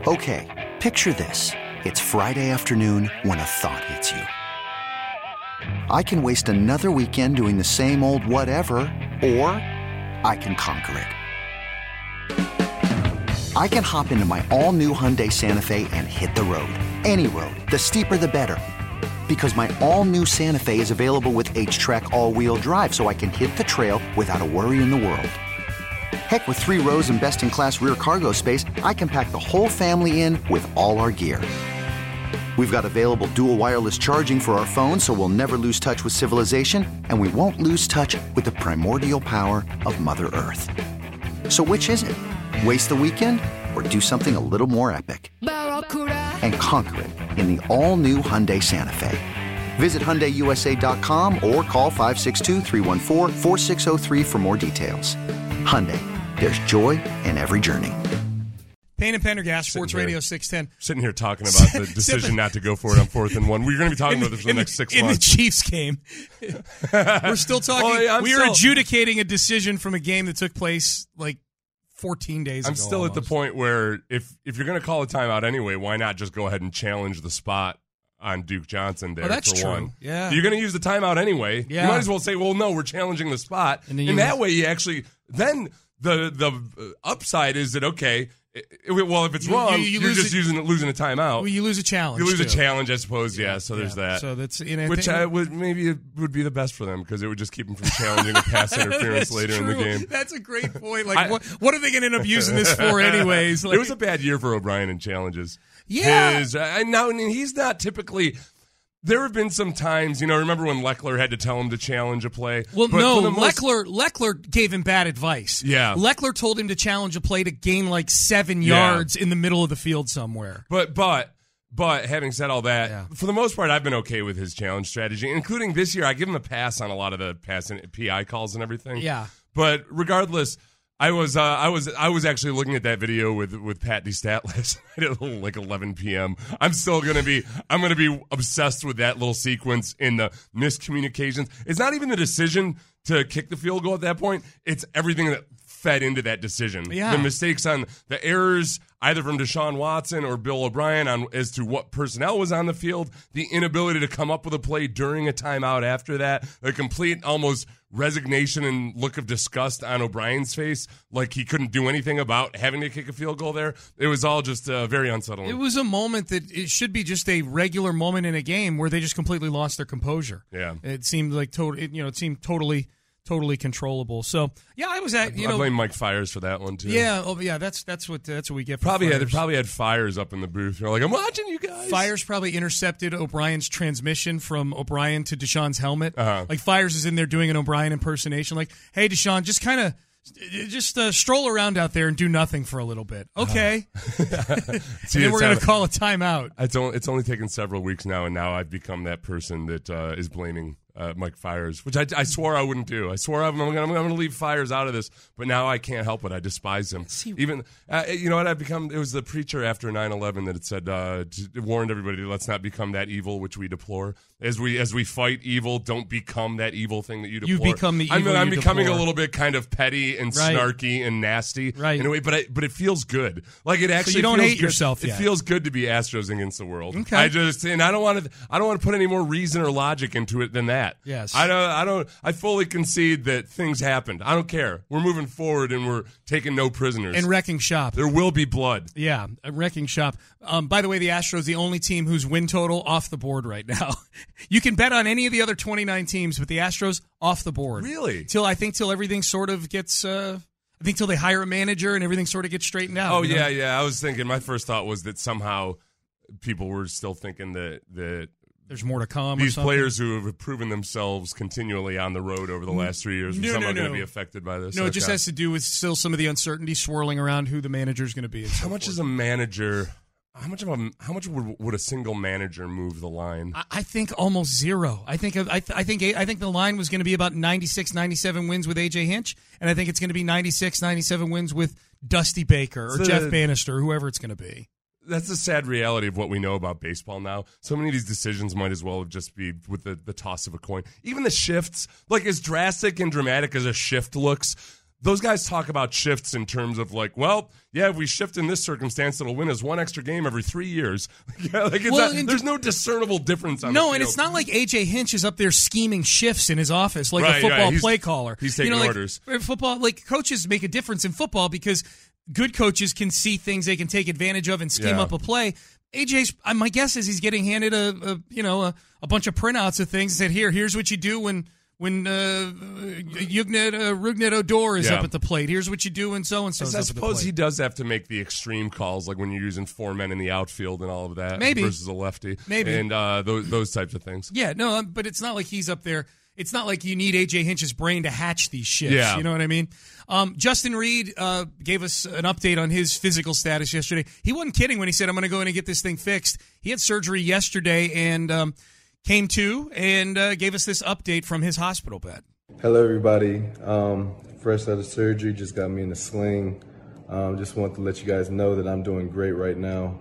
Okay, picture this. It's Friday afternoon when a thought hits you. I can waste another weekend doing the same old whatever, or I can conquer it. I can hop into my all-new Hyundai Santa Fe and hit the road. Any road. The steeper, the better. Because my all-new Santa Fe is available with H-Track all-wheel drive, so I can hit the trail without a worry in the world. Heck, with 3 rows and best-in-class rear cargo space, I can pack the whole family in with all our gear. We've got available dual wireless charging for our phones, so we'll never lose touch with civilization, and we won't lose touch with the primordial power of Mother Earth. So which is it? Waste the weekend or do something a little more epic? And conquer it in the all-new Hyundai Santa Fe. Visit HyundaiUSA.com or call 562-314-4603 for more details. Hyundai, there's joy in every journey. Payne and Pendergast, Sports Radio 610. Sitting here talking about the decision not to go for it on 4th and 1. We're going to be talking about this for the next 6 months. In the Chiefs game. We're still talking. We are adjudicating a decision from a game that took place like 14 days ago. I'm still almost at the point where if you're going to call a timeout anyway, why not just go ahead and challenge the spot on Duke Johnson there that's for true. one? Yeah. If you're going to use the timeout anyway, you might as well say, well, no, we're challenging the spot. And that way you actually – then the upside is that, okay – well, if it's wrong, you're just losing a timeout. Well, you lose a challenge. You lose a challenge, I suppose. Yeah. So there's that. So that's which maybe it would be the best for them because it would just keep them from challenging a pass interference later in the game. That's a great point. Like, what are they going to end up using this for, anyways? Like, it was a bad year for O'Brien in challenges. Yeah. Now he's not typically. There have been some times, remember when Leckler had to tell him to challenge a play? Well, no, Leckler gave him bad advice. Yeah. Leckler told him to challenge a play to gain like 7 yards in the middle of the field somewhere. But having said all that, for the most part, I've been okay with his challenge strategy, including this year. I give him a pass on a lot of the pass and PI calls and everything. Yeah. But regardless, I was actually looking at that video with Pat DeStat last night at like 11 p.m. I'm gonna be obsessed with that little sequence in the miscommunications. It's not even the decision to kick the field goal at that point. It's everything that fed into that decision. Yeah. The mistakes on the errors either from Deshaun Watson or Bill O'Brien as to what personnel was on the field, the inability to come up with a play during a timeout after that, the complete almost resignation and look of disgust on O'Brien's face, like he couldn't do anything about having to kick a field goal there. It was all just very unsettling. It was a moment that it should be just a regular moment in a game where they just completely lost their composure. Yeah. It seemed like it seemed totally controllable. So yeah, I was at I blame Mike Fires for that one too. Yeah, that's what we get. For probably Fires. had Fires up in the booth. They're like, I'm watching you guys. Fires probably intercepted O'Brien's transmission from O'Brien to Deshaun's helmet. Uh-huh. Like Fires is in there doing an O'Brien impersonation. Like, hey Deshaun, just stroll around out there and do nothing for a little bit. Okay. And then we're going to call a timeout. It's only taken several weeks now, and now I've become that person that is blaming Mike Fires, which I swore I wouldn't do. I swore I'm going to leave Fires out of this, but now I can't help it. I despise him. Even you know what I've become? It was the preacher after 9/11 that had said it warned everybody, let's not become that evil which we deplore. As we fight evil, don't become that evil thing that you deplore. You become the evil. I'm becoming deplore. a little bit kind of petty and snarky and nasty, right? In a way, but it feels good. Like it actually. So you don't feels hate good. yourself yet. It feels good to be Astros against the world. Okay. I don't want to put any more reason or logic into it than that. Yes. I fully concede that things happened. I don't care. We're moving forward and we're taking no prisoners. And wrecking shop. There will be blood. Yeah, a wrecking shop. By the way, the Astros, the only team whose win total off the board right now. You can bet on any of the other 29 teams, but the Astros off the board. Really? Till everything sort of gets. Till they hire a manager and everything sort of gets straightened out. Oh yeah. I was thinking. My first thought was that somehow people were still thinking that there's more to come. These players who have proven themselves continually on the road over the last 3 years are somehow going to be affected by this. No, it just has to do with still some of the uncertainty swirling around who the manager is going to be. How much is a manager? How much would a single manager move the line? I think almost zero. I think the line was going to be about 96, 97 wins with AJ Hinch, and I think it's going to be 96, 97 wins with Dusty Baker or Jeff Bannister, whoever it's going to be. That's the sad reality of what we know about baseball now. So many of these decisions might as well just be with the toss of a coin. Even the shifts, like as drastic and dramatic as a shift looks, those guys talk about shifts in terms of like, well, yeah, if we shift in this circumstance, it'll win us one extra game every 3 years. There's no discernible difference on the field. And it's not like A.J. Hinch is up there scheming shifts in his office like a football play caller. He's taking orders. Football, coaches make a difference in football because good coaches can see things they can take advantage of and scheme up a play. AJ's, my guess is he's getting handed a bunch of printouts of things that here's what you do when Rugnet Odor is up at the plate. Here's what you do when so-and-so is up at the plate. I suppose he does have to make the extreme calls, like when you're using 4 men in the outfield and all of that. Maybe. Versus a lefty. Maybe. And those types of things. Yeah, no, but it's not like he's up there. It's not like you need A.J. Hinch's brain to hatch these shifts. Yeah. You know what I mean? Justin Reed gave us an update on his physical status yesterday. He wasn't kidding when he said, I'm going to go in and get this thing fixed. He had surgery yesterday and came to and gave us this update from his hospital bed. Hello, everybody. Fresh out of surgery, just got me in a sling. Just want to let you guys know that I'm doing great right now.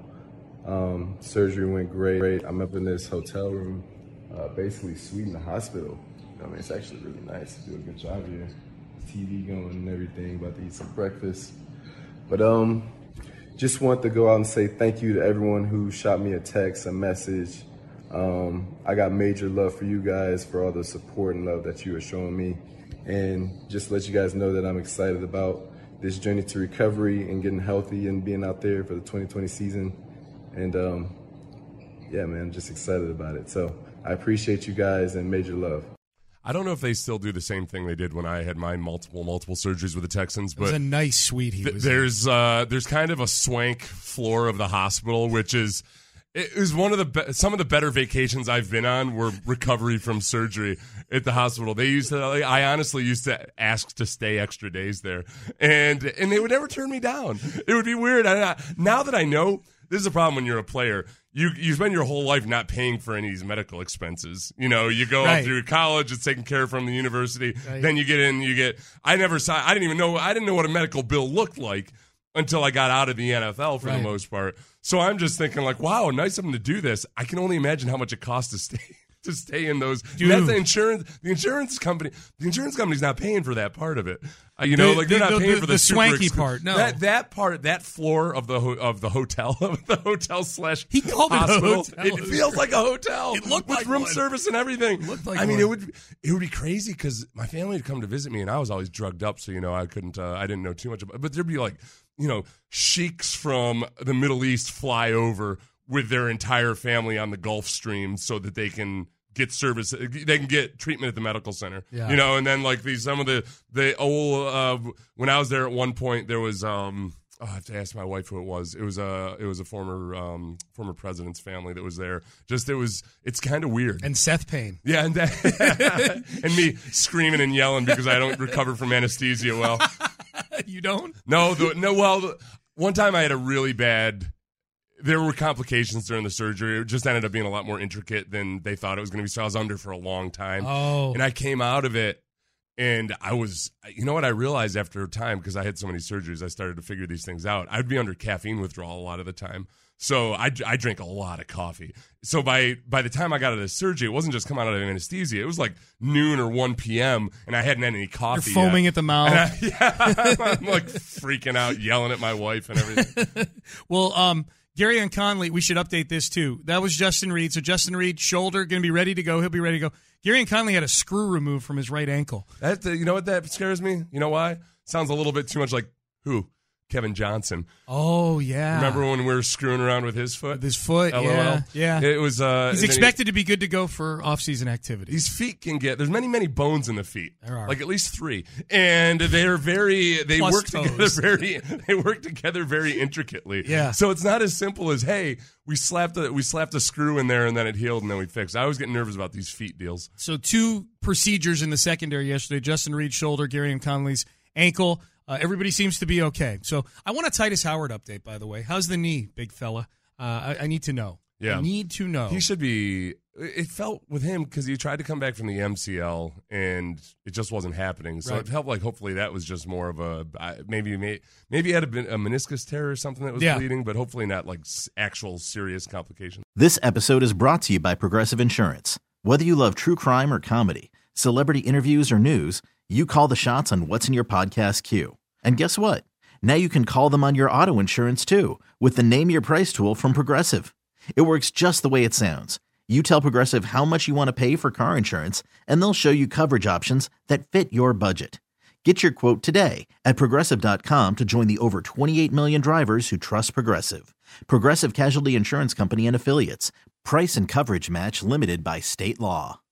Surgery went great. I'm up in this hotel room, basically suite in the hospital. I mean, it's actually really nice. Do a good job here. TV going and everything. About to eat some breakfast. But just want to go out and say thank you to everyone who shot me a text, a message. I got major love for you guys, for all the support and love that you are showing me. And just let you guys know that I'm excited about this journey to recovery and getting healthy and being out there for the 2020 season. And yeah, man, I'm just excited about it. So I appreciate you guys and major love. I don't know if they still do the same thing they did when I had my multiple surgeries with the Texans. But it was a nice suite. There's kind of a swank floor of the hospital, which is one of some of the better vacations I've been on were recovery from surgery at the hospital. They used to, I honestly used to ask to stay extra days there, and they would never turn me down. It would be weird. Now that I know, this is a problem when you're a player. You spend your whole life not paying for any of these medical expenses. You know, you go up through college, it's taken care of from the university. Right. Then you get in, I didn't know what a medical bill looked like until I got out of the NFL for the most part. So I'm just thinking like, wow, nice of them to do this. I can only imagine how much it costs to stay in those. That's the insurance company. The insurance company's not paying for that part of it. They're not paying for the swanky part. No, that part, that floor of the hotel, the hotel / he called hospital. It a hotel. It feels like a hotel. It looked with like room one. service and everything. It looked like it would be crazy because my family would come to visit me and I was always drugged up, so I couldn't. I didn't know too much about it. But there'd be like sheiks from the Middle East fly over with their entire family on the Gulf Stream so that they can get service, they can get treatment at the medical center. Yeah. And then like some of the old when I was there at one point there was I have to ask my wife who it was. It was a former president's family that was there. It's kind of weird. And Seth Payne. Yeah, and and me screaming and yelling because I don't recover from anesthesia well. You don't? No. Well, one time I had a really bad. There were complications during the surgery. It just ended up being a lot more intricate than they thought it was going to be. So I was under for a long time. Oh. And I came out of it, and I was, what I realized after a time, because I had so many surgeries, I started to figure these things out. I'd be under caffeine withdrawal a lot of the time. So I drank a lot of coffee. So by the time I got out of the surgery, it wasn't just coming out of anesthesia. It was like noon or 1 p.m., and I hadn't had any coffee You're foaming at the mouth. I'm like freaking out, yelling at my wife and everything. Well, Gareon Conley, we should update this too. That was Justin Reed. So Justin Reed, shoulder, going to be ready to go. He'll be ready to go. Gareon Conley had a screw removed from his right ankle. You know what that scares me? You know why? Sounds a little bit too much like who? Kevin Johnson. Oh, yeah. Remember when we were screwing around with his foot? With his foot, LOL. yeah. It was. He's expected to be good to go for off-season activities. These feet can get. There's many, many bones in the feet. There are, like at least 3, and they're very. They plus work toes. together very. They work together very intricately. Yeah. So it's not as simple as hey, we slapped a screw in there and then it healed and then we fixed. I always get nervous about these feet deals. So 2 procedures in the secondary yesterday: Justin Reed's shoulder, Gareon Conley's ankle. Everybody seems to be okay. So I want a Titus Howard update, by the way. How's the knee, big fella? I need to know. Yeah. I need to know. He should be. It felt with him because he tried to come back from the MCL and it just wasn't happening. So it felt like hopefully that was just more of a maybe he had a meniscus tear or something that was bleeding, but hopefully not like actual serious complications. This episode is brought to you by Progressive Insurance. Whether you love true crime or comedy, celebrity interviews or news, You call the shots on what's in your podcast queue. And guess what? Now you can call them on your auto insurance too with the Name Your Price tool from Progressive. It works just the way it sounds. You tell Progressive how much you want to pay for car insurance, and they'll show you coverage options that fit your budget. Get your quote today at Progressive.com to join the over 28 million drivers who trust Progressive. Progressive Casualty Insurance Company and Affiliates. Price and coverage match limited by state law.